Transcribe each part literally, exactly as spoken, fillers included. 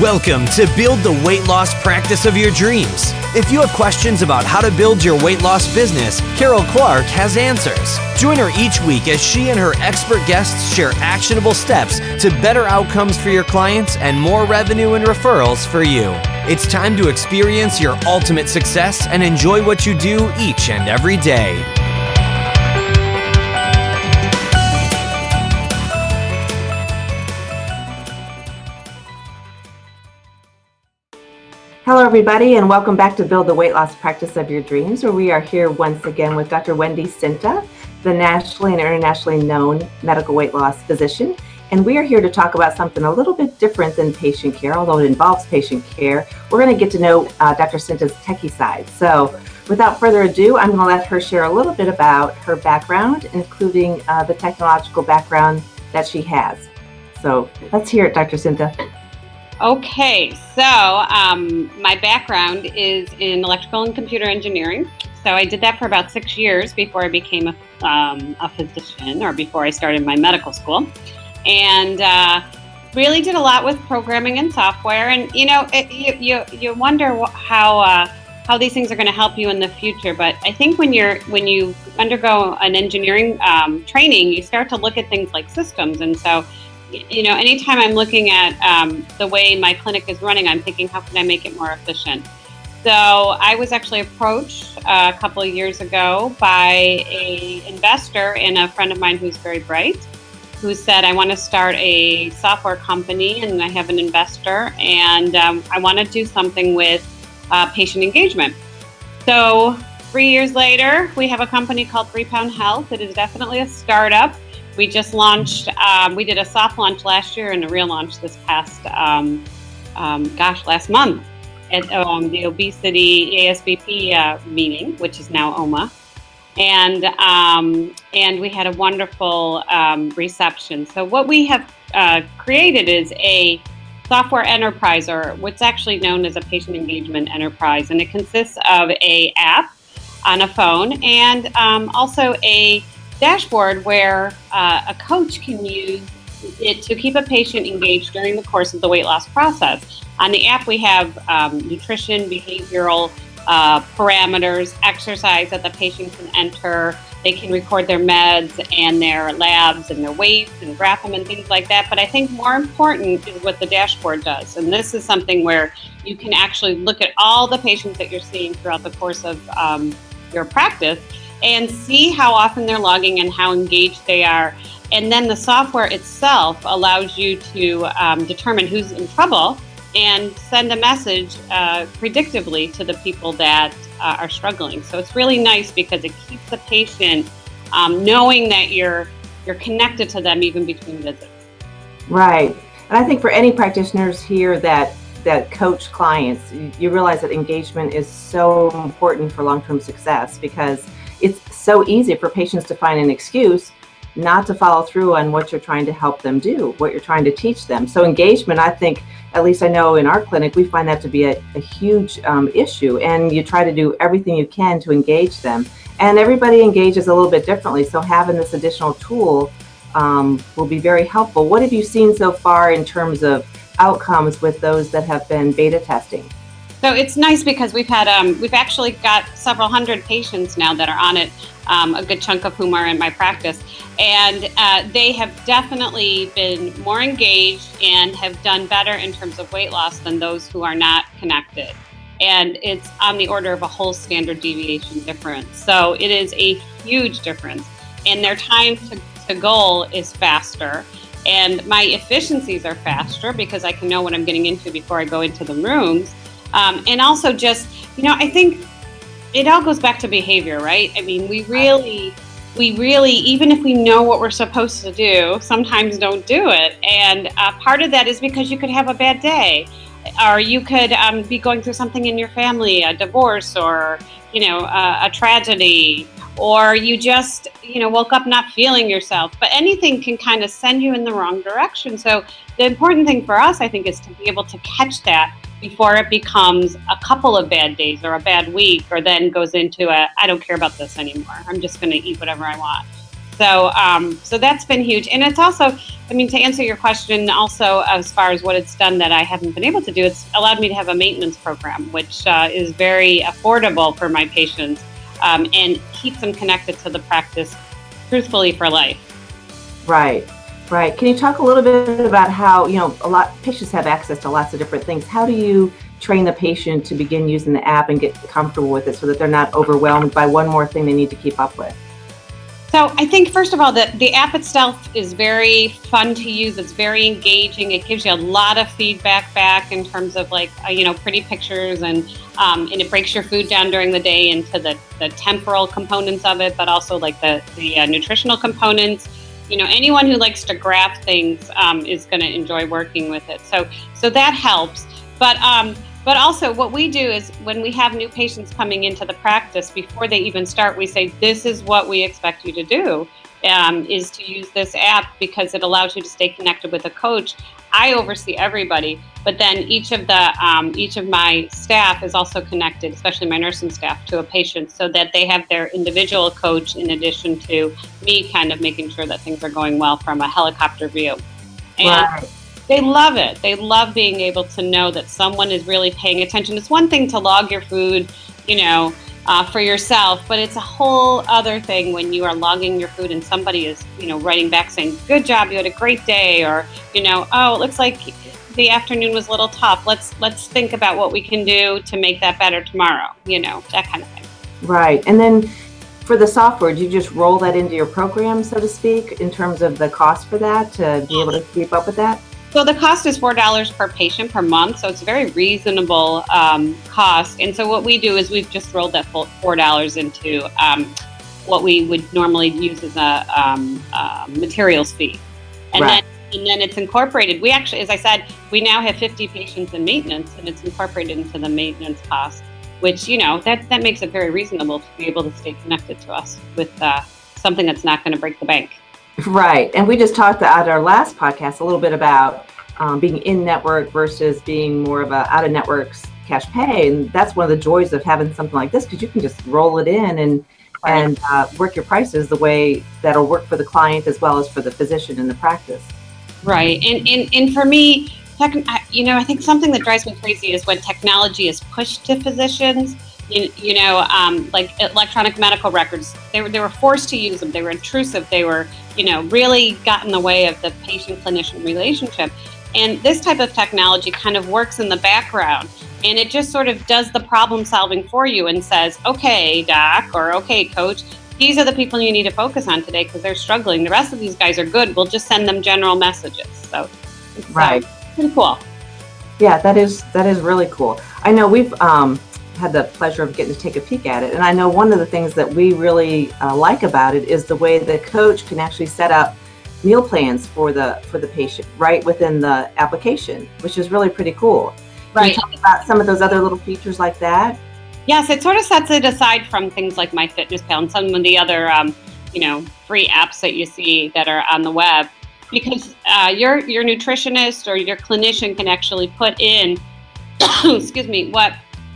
Welcome to Build the Weight Loss Practice of Your Dreams. If you have questions about how to build your weight loss business, Carol Clark has answers. Join her each week as she and her expert guests share actionable steps to better outcomes for your clients and more revenue and referrals for you. It's time to experience your ultimate success and enjoy what you do each and every day. Hello, everybody, and welcome back to Build the Weight Loss Practice of Your Dreams, where we are here once again with Doctor Wendy Cinta, the nationally and internationally known medical weight loss physician. And we are here to talk about something a little bit different than patient care, although it involves patient care. We're going to get to know uh, Doctor Cinta's techie side. So without further ado, I'm going to let her share a little bit about her background, including uh, the technological background that she has. So let's hear it, Doctor Cinta. Okay, so um, my background is in electrical and computer engineering. So I did that for about six years before I became a, um, a physician, or before I started my medical school. And uh, really did a lot with programming and software. And you know, it, you, you you wonder how uh, how these things are going to help you in the future. But I think when you're when you undergo an engineering um, training, you start to look at things like systems. And so, you know, anytime I'm looking at um, the way my clinic is running, I'm thinking, how can I make it more efficient? So I was actually approached uh, a couple of years ago by a investor and a friend of mine who's very bright, who said, I want to start a software company, and I have an investor, and um, I want to do something with uh, patient engagement. So three years later, we have a company called Three Pound Health. It is definitely a startup. We just launched, um, we did a soft launch last year and a real launch this past, um, um, gosh, last month at um, the Obesity A S B P uh, meeting, which is now O M A. And, um, and we had a wonderful um, reception. So what we have uh, created is a software enterprise, or what's actually known as a patient engagement enterprise. And it consists of a app on a phone and um, also a dashboard where uh, a coach can use it to keep a patient engaged during the course of the weight loss process. On the app, we have um, nutrition, behavioral uh, parameters, exercise that the patient can enter. They can record their meds and their labs and their weights and graph them and things like that. But I think more important is what the dashboard does. And this is something where you can actually look at all the patients that you're seeing throughout the course of um, your practice and see how often they're logging and how engaged they are. And then the software itself allows you to um, determine who's in trouble and send a message uh, predictively to the people that uh, are struggling. So it's really nice because it keeps the patient um, knowing that you're you're connected to them even between visits. Right. And I think for any practitioners here that that coach clients, you realize that engagement is so important for long-term success, because it's so easy for patients to find an excuse not to follow through on what you're trying to help them do, what you're trying to teach them. So engagement, I think, at least I know in our clinic, we find that to be a, a huge um, issue, and you try to do everything you can to engage them. And everybody engages a little bit differently, so having this additional tool um, will be very helpful. What have you seen so far in terms of outcomes with those that have been beta testing? So it's nice because we've had, um, we've actually got several hundred patients now that are on it, um, a good chunk of whom are in my practice. And uh, they have definitely been more engaged and have done better in terms of weight loss than those who are not connected. And it's on the order of a whole standard deviation difference. So it is a huge difference. And their time to, to goal is faster. And my efficiencies are faster because I can know what I'm getting into before I go into the rooms. Um, and also just, you know, I think it all goes back to behavior, right? I mean, we really, we really, even if we know what we're supposed to do, sometimes don't do it. And uh, part of that is because you could have a bad day, or you could um, be going through something in your family, a divorce, or, you know, a, a tragedy, or you just, you know, woke up not feeling yourself. But anything can kind of send you in the wrong direction. So the important thing for us, I think, is to be able to catch that before it becomes a couple of bad days or a bad week, or then goes into a, I don't care about this anymore. I'm just going to eat whatever I want. So, um, so that's been huge. And it's also, I mean, to answer your question, also as far as what it's done that I haven't been able to do, it's allowed me to have a maintenance program, which uh, is very affordable for my patients um, and keeps them connected to the practice truthfully for life. Right, right. Can you talk a little bit about how, you know, a lot patients have access to lots of different things. How do you train the patient to begin using the app and get comfortable with it so that they're not overwhelmed by one more thing they need to keep up with? So I think, first of all, that the app itself is very fun to use. It's very engaging. It gives you a lot of feedback back in terms of like, uh, you know, pretty pictures, and um, and it breaks your food down during the day into the, the temporal components of it, but also like the, the uh, nutritional components. You know, anyone who likes to graph things um, is going to enjoy working with it. So so that helps. But um, But also what we do is when we have new patients coming into the practice, before they even start, we say, this is what we expect you to do, um, is to use this app because it allows you to stay connected with a coach. I oversee everybody, but then each of the um, each of my staff is also connected, especially my nursing staff, to a patient so that they have their individual coach in addition to me kind of making sure that things are going well from a helicopter view. And right. They love it. They love being able to know that someone is really paying attention. It's one thing to log your food, you know, uh, for yourself, but it's a whole other thing when you are logging your food and somebody is, you know, writing back saying, good job, you had a great day, or, you know, oh, it looks like the afternoon was a little tough. Let's let's think about what we can do to make that better tomorrow, you know, that kind of thing. Right. And then for the software, do you just roll that into your program, so to speak, in terms of the cost for that to be able to keep up with that? So the cost is four dollars per patient per month, so it's a very reasonable um, cost. And so what we do is we've just rolled that four dollars into um, what we would normally use as a um, uh, materials fee. And right. then and then it's incorporated. We actually, as I said, we now have fifty patients in maintenance, and it's incorporated into the maintenance cost, which, you know, that, that makes it very reasonable to be able to stay connected to us with uh, something that's not going to break the bank. Right. And we just talked at our last podcast a little bit about um, being in-network versus being more of a out-of-networks cash pay. And that's one of the joys of having something like this, because you can just roll it in and right. and uh, work your prices the way that'll work for the client as well as for the physician in the practice. Right. And, and, and for me, tech, you know, I think something that drives me crazy is when technology is pushed to physicians. You, you know, um, like electronic medical records, they were, they were forced to use them. They were intrusive. They were, you know, really got in the way of the patient-clinician relationship. And this type of technology kind of works in the background, and it just sort of does the problem solving for you and says, okay, doc, or okay, coach, these are the people you need to focus on today because they're struggling. The rest of these guys are good. We'll just send them general messages. So it's right. uh, pretty cool. Yeah, that is that is really cool. I know we've um, had the pleasure of getting to take a peek at it. And I know one of the things that we really uh, like about it is the way the coach can actually set up meal plans for the for the patient right within the application, which is really pretty cool. Right. Can you talk about some of those other little features like that? Yes, it sort of sets it aside from things like MyFitnessPal and some of the other, um, you know, free apps that you see that are on the web, because uh, your your nutritionist or your clinician can actually put in, excuse me, what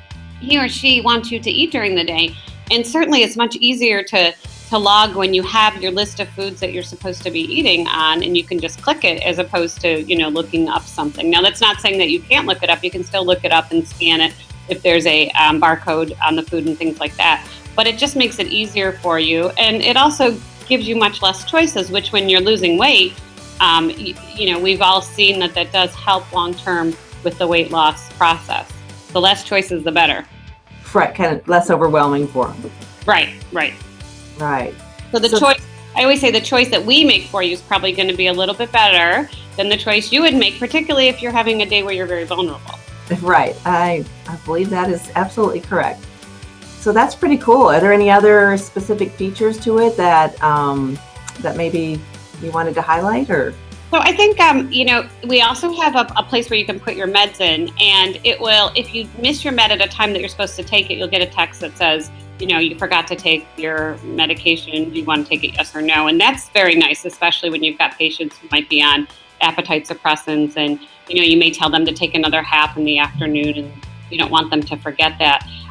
he or she wants you to eat during the day. And certainly it's much easier to, to log when you have your list of foods that you're supposed to be eating on, and you can just click it as opposed to, you know, looking up something. Now, that's not saying that you can't look it up. You can still look it up and scan it if there's a um, barcode on the food and things like that. But it just makes it easier for you. And it also gives you much less choices, which when you're losing weight, um, you, you know, we've all seen that that does help long-term with the weight loss process. The less choices, the better. Right, kind of less overwhelming for them. Right, right. Right. So the so, choice, I always say the choice that we make for you is probably going to be a little bit better than the choice you would make, particularly if you're having a day where you're very vulnerable. Right. I, I believe that is absolutely correct. So that's pretty cool. Are there any other specific features to it that um, that maybe you wanted to highlight, or? So I think, um, you know, we also have a, a place where you can put your meds in, and it will, if you miss your med at a time that you're supposed to take it, you'll get a text that says, you know, you forgot to take your medication. Do you want to take it, yes or no? And that's very nice, especially when you've got patients who might be on appetite suppressants, and, you know, you may tell them to take another half in the afternoon, and you don't want them to forget that.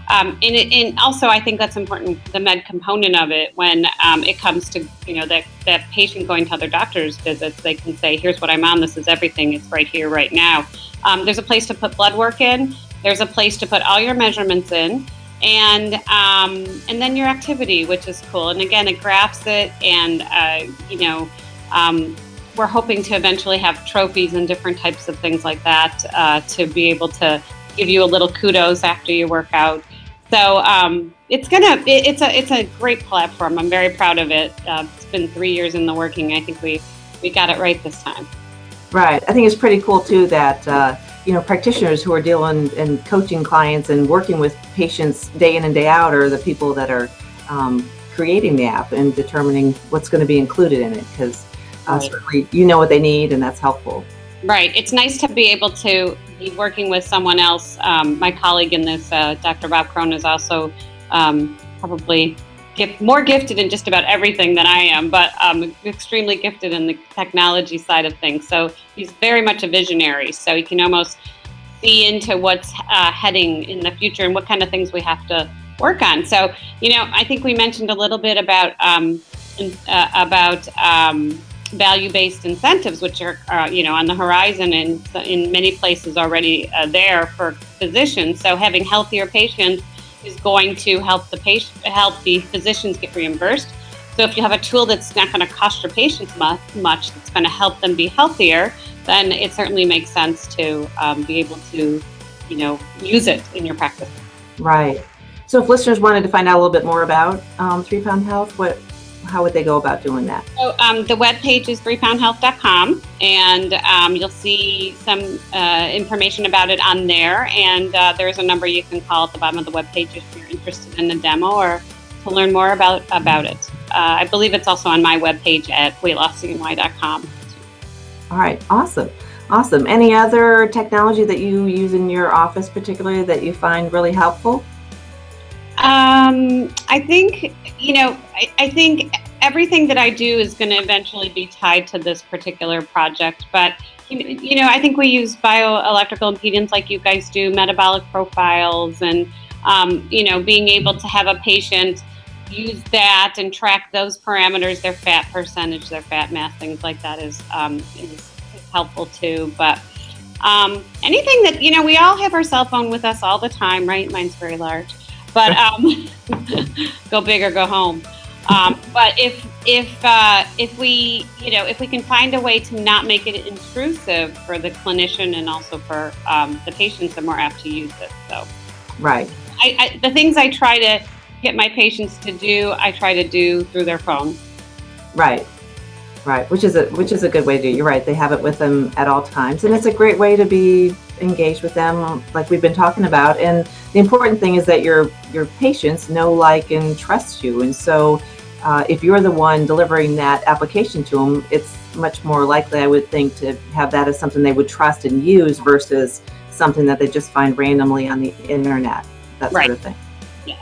um, and, it, and also I think that's important, the med component of it, when um, it comes to, you know, that, that patient going to other doctor's visits, they can say, here's what I'm on, this is everything, it's right here, right now. Um, there's a place to put blood work in, there's a place to put all your measurements in, and um, and then your activity, which is cool. And again, it graphs it, and uh, you know, um, we're hoping to eventually have trophies and different types of things like that uh, to be able to give you a little kudos after you work out. So um, it's gonna, it, it's a it's a great platform. I'm very proud of it. Uh, it's been three years in the working. I think we we got it right this time. Right. I think it's pretty cool too that uh, you know, practitioners who are dealing and coaching clients and working with patients day in and day out are the people that are um, creating the app and determining what's going to be included in it, because uh, Right. certainly you know what they need, and that's helpful. Right. It's nice to be able to be working with someone else. Um, my colleague in this, uh, Doctor Bob Crone, is also um, probably gift, more gifted in just about everything than I am, but um, extremely gifted in the technology side of things. So he's very much a visionary. So he can almost see into what's uh, heading in the future and what kind of things we have to work on. So, you know, I think we mentioned a little bit about um, in, uh, about um, value-based incentives, which are, uh, you know, on the horizon and in many places already uh, there for physicians. So having healthier patients is going to help the patient, help the physicians get reimbursed. So if you have a tool that's not going to cost your patients much, much that's going to help them be healthier, then it certainly makes sense to um, be able to, you know, use it in your practice. Right. So if listeners wanted to find out a little bit more about um, Three Pound Health, what, how would they go about doing that? So um, the webpage is three pound health dot com, and um, you'll see some uh, information about it on there. And uh, there's a number you can call at the bottom of the webpage if you're interested in the demo or to learn more about, about it. Uh, I believe it's also on my webpage at weight loss c n y dot com. All right. Awesome. Awesome. Any other technology that you use in your office particularly that you find really helpful? Um, I think, you know, I, I think everything that I do is going to eventually be tied to this particular project. But, you, you know, I think we use bioelectrical impedance like you guys do, metabolic profiles, and, um, you know, being able to have a patient use that and track those parameters, their fat percentage, their fat mass, things like that is, um, is, is helpful too. But um, anything that, you know, we all have our cell phone with us all the time, right? Mine's very large. But um, go big or go home. Um, but if if uh, if we you know if we can find a way to not make it intrusive for the clinician and also for um, the patients, then we're apt to use it. So, right. I, I, the things I try to get my patients to do, I try to do through their phone. Right. Right. Which is a which is a good way to do. You're right. They have it with them at all times, and it's a great way to be engaged with them, like we've been talking about. And the important thing is that your your patients know, like, and trust you. And so, uh, if you're the one delivering that application to them, it's much more likely, I would think, to have that as something they would trust and use versus something that they just find randomly on the internet. That Right. sort of thing. Yeah.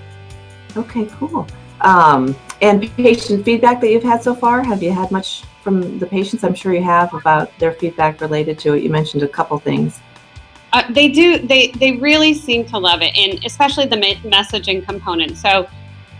Okay. Cool. Um, and patient feedback that you've had so far, have you had much from the patients? I'm sure you have, about their feedback related to it. You mentioned a couple things. Uh, they do. They they really seem to love it, and especially the me- messaging component. So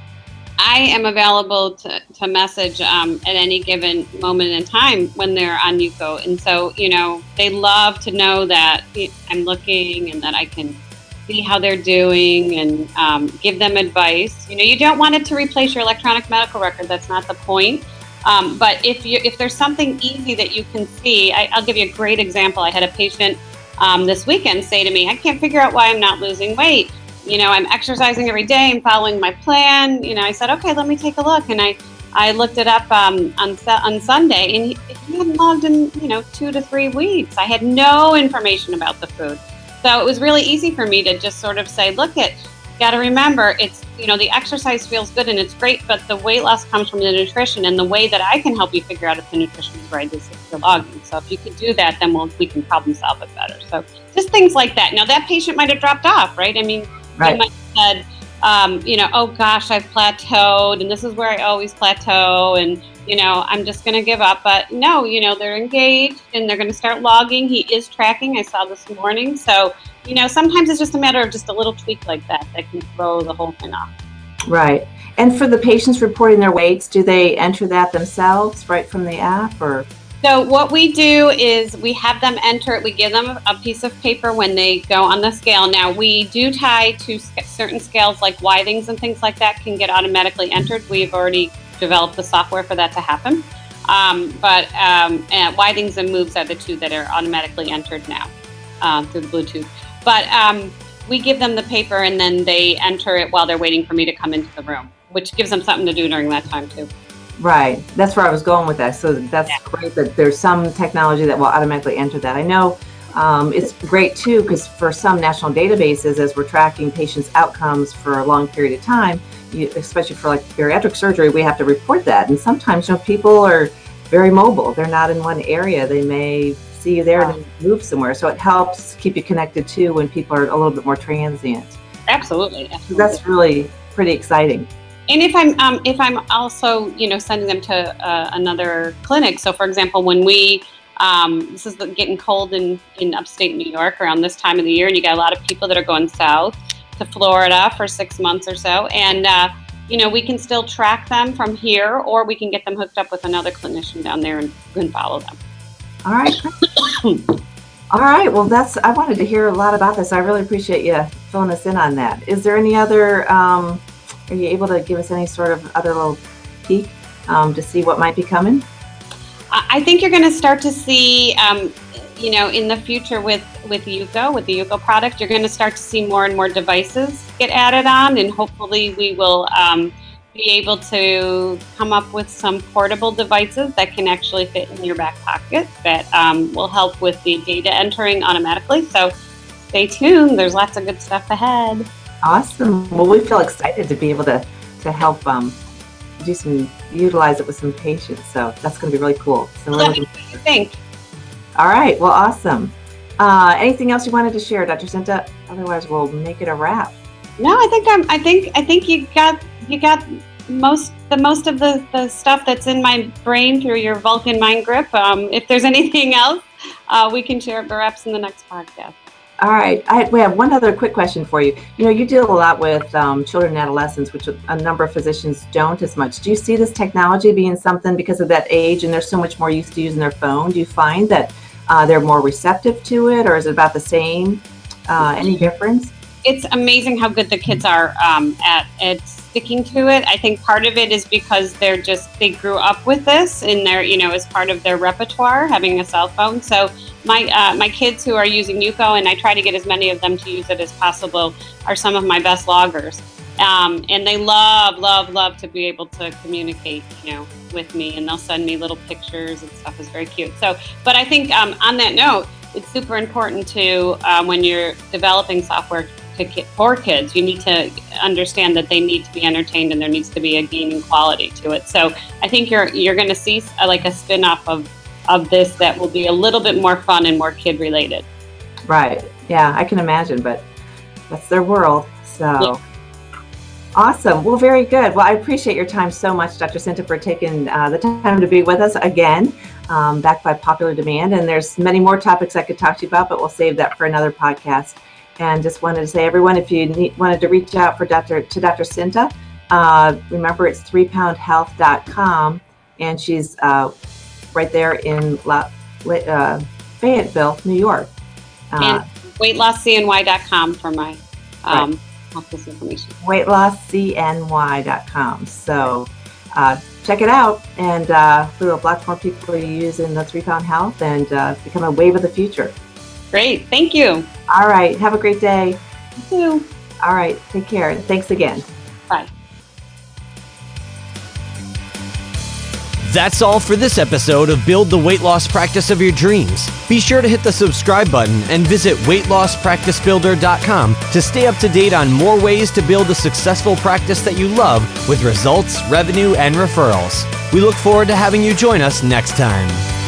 I am available to, to message um, at any given moment in time when they're on Yuko. And so, you know, they love to know that I'm looking and that I can see how they're doing and um, give them advice. You know, you don't want it to replace your electronic medical record. That's not the point. Um, but if you if there's something easy that you can see, I, I'll give you a great example. I had a patient um, this weekend say to me, I can't figure out why I'm not losing weight. You know, I'm exercising every day and following my plan. You know, I said, okay, let me take a look. And I, I looked it up um, on on Sunday, and he, he hadn't logged in, you know, two to three weeks. I had no information about the food. So it was really easy for me to just sort of say, look, it, you got to remember, it's, you know, the exercise feels good and it's great, but the weight loss comes from the nutrition, and the way that I can help you figure out if the nutrition is right is if you're logging. So if you could do that, then we'll, we can problem solve it better. So just things like that. Now that patient might have dropped off, right? I mean, Right. they might have said, um, you know, oh gosh, I've plateaued, and this is where I always plateau, and you know, I'm just going to give up. But no, you know, they're engaged and they're going to start logging. He is tracking. I saw this morning. So, you know, sometimes it's just a matter of just a little tweak like that that can throw the whole thing off. Right. And for the patients reporting their weights, do they enter that themselves right from the app, or? So what we do is we have them enter it. We give them a piece of paper when they go on the scale. Now, we do tie to certain scales like Withings and things like that can get automatically entered. We've already developed the software for that to happen. Um, but um, and Withings and Moves are the two that are automatically entered now uh, through the Bluetooth. But um, we give them the paper and then they enter it while they're waiting for me to come into the room, which gives them something to do during that time too. Right. That's where I was going with that. So that's yeah. great that there's some technology that will automatically enter that. I know um, it's great too, because for some national databases, as we're tracking patients' outcomes for a long period of time, you, especially for like bariatric surgery, we have to report that. And sometimes, you know, people are very mobile. They're not in one area. They may see you there wow. and move somewhere. So it helps keep you connected too when people are a little bit more transient. Absolutely. Absolutely. So that's really pretty exciting. And if I'm um, if I'm also, you know, sending them to uh, another clinic. So, for example, when we um, this is getting cold in, in upstate New York around this time of the year, and you got a lot of people that are going south to Florida for six months or so, and uh, you know, we can still track them from here, or we can get them hooked up with another clinician down there and, and follow them. All right. All right. Well, that's I wanted to hear a lot about this. I really appreciate you filling us in on that. Is there any other? Um, Are you able to give us any sort of other little peek um, to see what might be coming? I think you're going to start to see, um, you know, in the future with, with Yuko, with the Yuko product, you're going to start to see more and more devices get added on, and hopefully we will um, be able to come up with some portable devices that can actually fit in your back pocket that um, will help with the data entering automatically. So stay tuned. There's lots of good stuff ahead. Awesome. Well, we feel excited to be able to, to help um, do some, utilize it with some patients. So that's going to be really cool. So Let me know what you think. All right. Well, awesome. Uh, anything else you wanted to share, Doctor Cinta? Otherwise, we'll make it a wrap. No, I think I'm. I think I think you got you got most the most of the, the stuff that's in my brain through your Vulcan Mind Grip. Um, if there's anything else, uh, we can share it perhaps in the next podcast. All right. I, we have one other quick question for you. You know, you deal a lot with um, children and adolescents, which a number of physicians don't as much. Do you see this technology being something because of that age and they're so much more used to using their phone? Do you find that uh, they're more receptive to it, or is it about the same? Uh, any difference? It's amazing how good the kids are um, at, at sticking to it. I think part of it is because they're just, they grew up with this and they're, you know, as part of their repertoire, having a cell phone. So my uh, my kids who are using Yuko, and I try to get as many of them to use it as possible, are some of my best loggers. Um, and they love, love, love to be able to communicate, you know, with me, and they'll send me little pictures and stuff. Is very cute. So, but I think um, on that note, it's super important to, um, when you're developing software to ki- for kids, you need to understand that they need to be entertained and there needs to be a gaming quality to it. So I think you're you're going to see a, like a spin-off of, of this that will be a little bit more fun and more kid related. Right. Yeah, I can imagine, but that's their world. So yeah. Awesome. Well, very good. Well, I appreciate your time so much, Doctor Cinta, for taking uh, the time to be with us again, um, backed by popular demand. And there's many more topics I could talk to you about, but we'll save that for another podcast. And just wanted to say, everyone, if you need, wanted to reach out for Doctor to Doctor Cinta, uh, remember it's three pound health dot com, and she's uh, right there in La, uh, Fayetteville, New York. Uh, and weight loss c n y dot com for my um, right. health information. weight loss c n y dot com. So uh, check it out, and uh, we will lots more people use in the three pound health and uh, become a wave of the future. Great. Thank you. All right. Have a great day. You too. All right. Take care. Thanks again. Bye. That's all for this episode of Build the Weight Loss Practice of Your Dreams. Be sure to hit the subscribe button and visit weight loss practice builder dot com to stay up to date on more ways to build a successful practice that you love with results, revenue, and referrals. We look forward to having you join us next time.